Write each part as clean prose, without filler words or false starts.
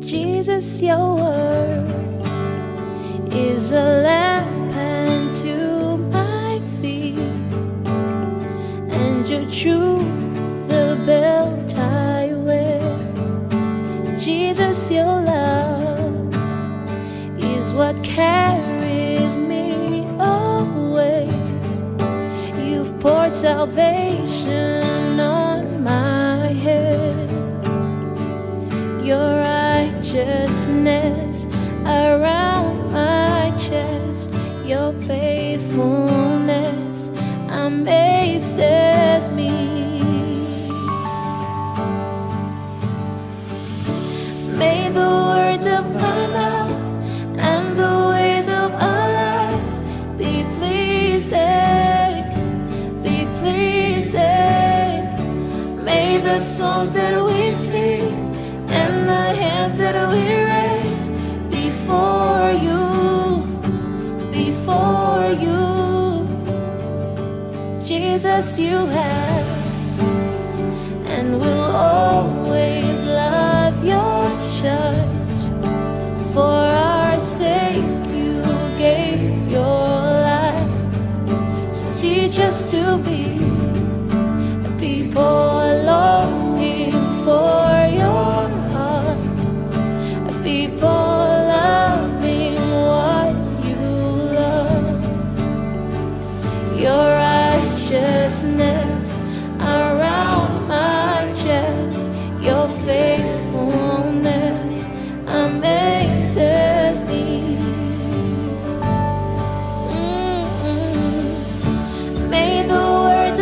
Jesus, your word is a lamp unto my feet, and your truth the belt I wear. Jesus, your love is what carries me always. You've poured salvation on my head, your righteousness around my chest, your faithfulness amazes me. May the words of my mouth and the ways of our lives be pleasing, be pleasing. May the songs that we sing and the hands that we raise before you, before you. Jesus, you have and will always love your church. For our sake you gave your life, so teach us to be a people longing for your heart, a people loving what you love. Your righteousness around my chest, your faithfulness amazes me. May the words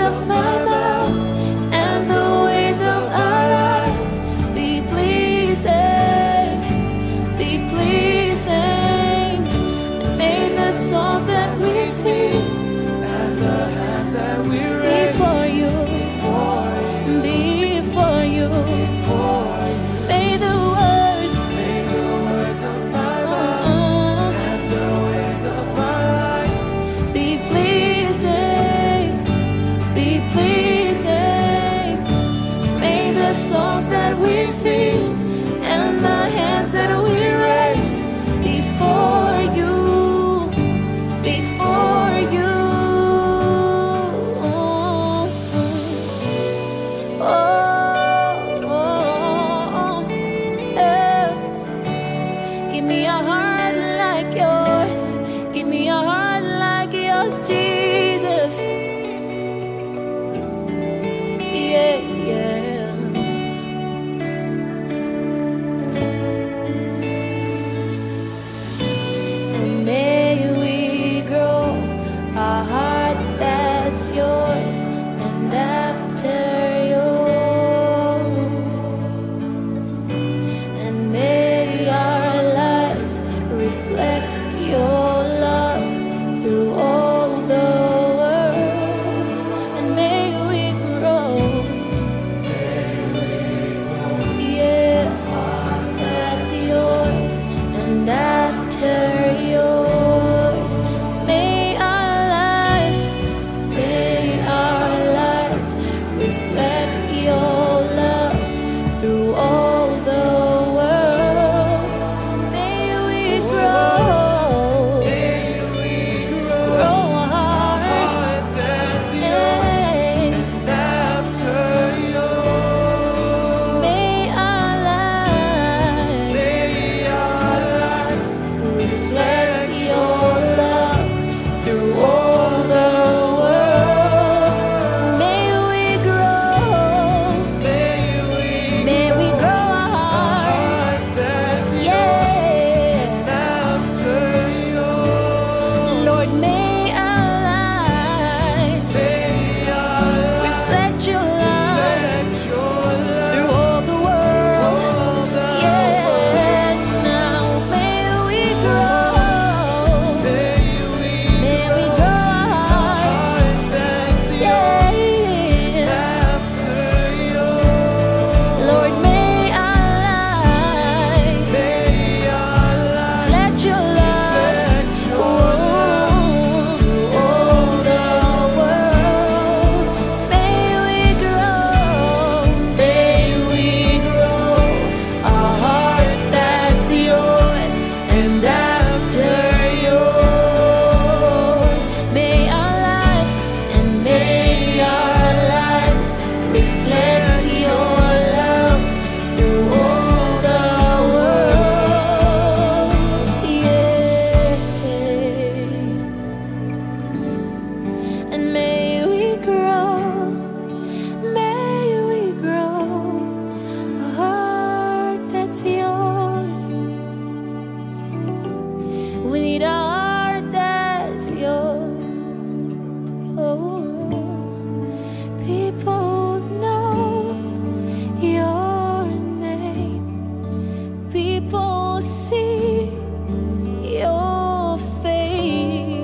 see your face.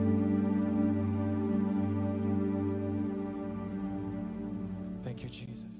Thank you, Jesus.